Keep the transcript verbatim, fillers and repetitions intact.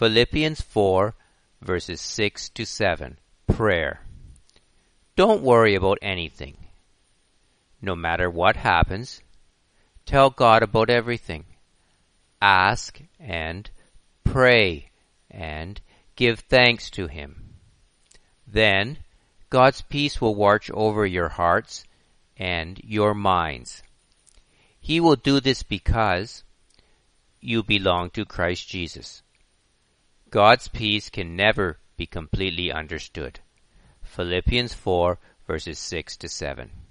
Philippians four, verses six to seven. Prayer. Don't worry about anything. No matter what happens, tell God about everything. Ask and pray and give thanks to Him. Then God's peace will watch over your hearts and your minds. He will do this because you belong to Christ Jesus. God's peace can never be completely understood. Philippians four, verses six to seven.